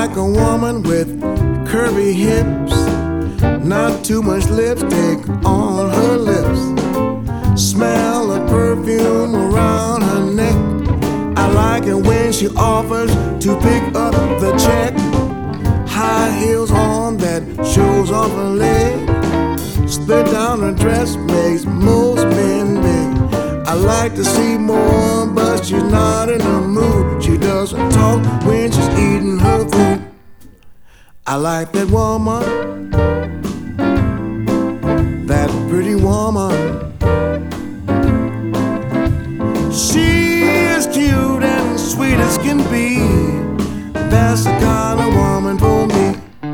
like a woman with curvy hips, not too much lipstick on her lips. Smell of perfume around her neck. I like it when she offers to pick up the check. High heels on that shows off her leg. Split down her dress makes most men big. I like to see more, but she's not in the mood. She doesn't talk when she's eating her food. I like that woman, that pretty woman. She is cute and sweet as can be. That's the kind of woman for me.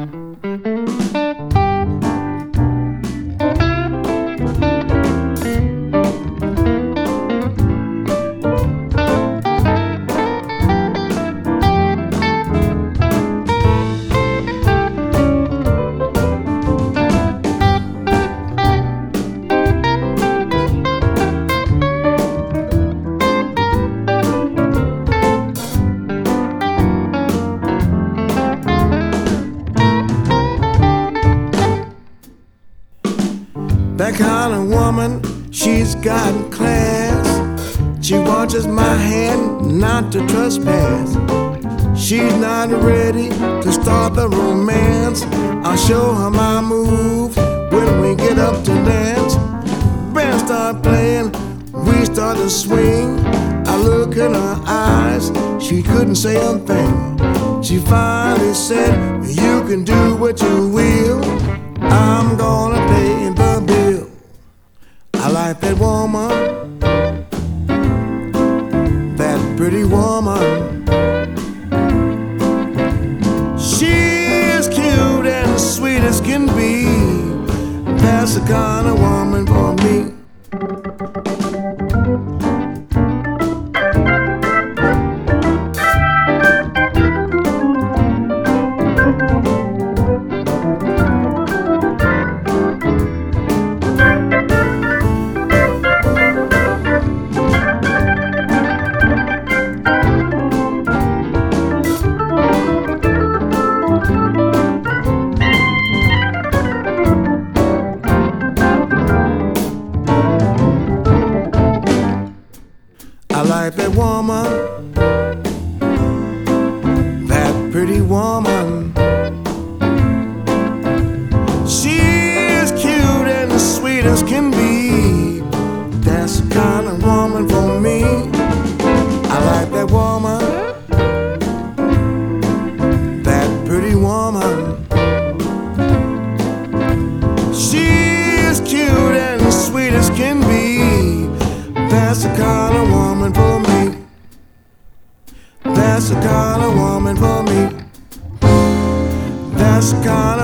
That kind of woman, she's got class. She watches my hand not to trespass. She's not ready to start the romance. I'll show her my move when we get up to dance. Band start playing, we start to swing. I look in her eyes, she couldn't say a thing. She finally said, you can do what you will, I'm gonna pay the bill. I like that woman, that pretty woman. She is cute and sweet as can be. That's the kind of woman for me. I like that woman, that pretty woman. She is cute and sweet as can be. That's the kind of woman for me. I like that woman, that pretty woman. She is cute and sweet as can be. That's the kind of woman for me. That's the kind of woman for me. That's the kind of